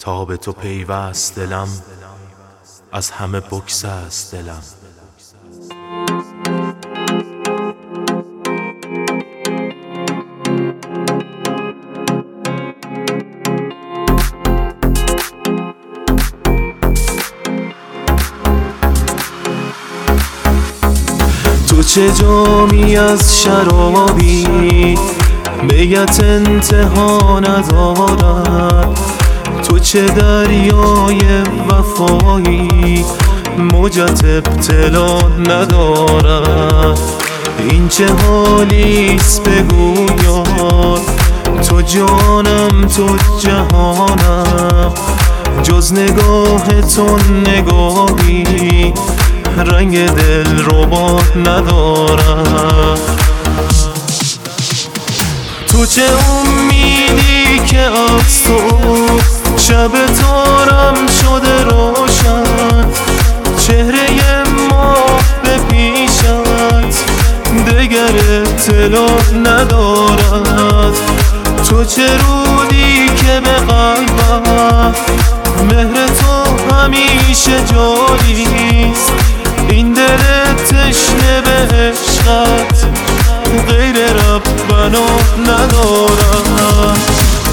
تا به تو پیوست دلم، از همه بگسست دلم. تو چه جامی از شرابی میت انتها ندارد، تو چه دریای وفایی موجت ابتلا ندارد. این چه حالیست بگو یار، تو جانم تو جهانم، جز نگاه تو نگاهی رنگ دل ربا ندارد. تو چه امیدی که از تو شب تارم شده روشن، چهره ماه به پیشت دگر اطلاع ندارد. تو چه رودی که به قلبم مهر تو همیشه جاریست، این دل تشنه به عشقت غیر ربنا ندارد.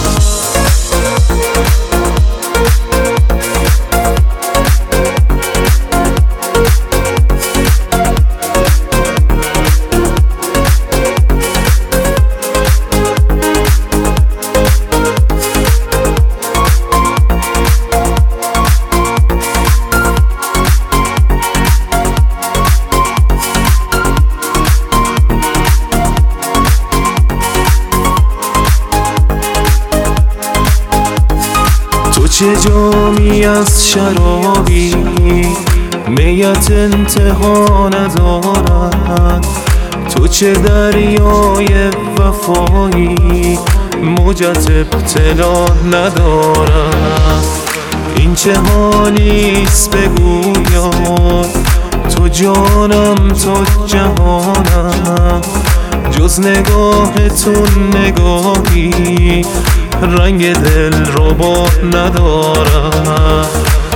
چه جامی از شرابی میت انتها ندارد، تو چه دریای وفایی موجت ابتلا ندارد. این چه حالیست بگو یار، تو جانم تو جهانم، جز نگاه تو نگاهی رنگ دل ربا ندارد.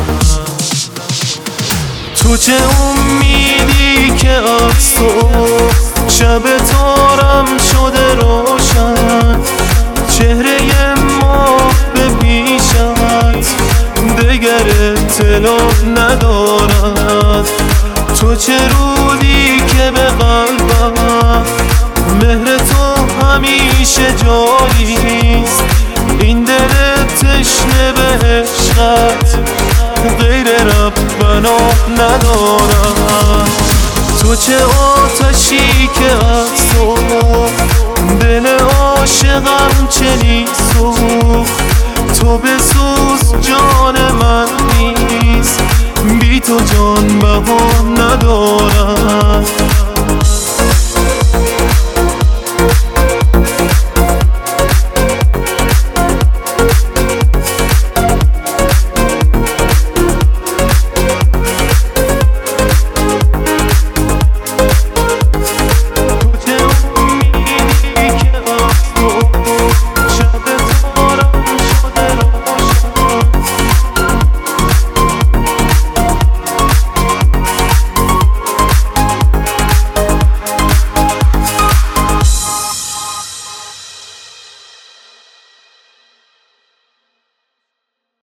تو چه امیدی که از تو شب تارم شده روشن، چهره ماه به پیشت دگر اطلاع ندارد. تو چه رودی که به قلبم مهر تو همیشه جاریست، این دل تشنه به عشقت غیر ربنا ندارد. تو چه آتشی که از تو دل عاشقم چنین سوخت، تو بسوز جان من نیست، بی تو جان بها ندارد.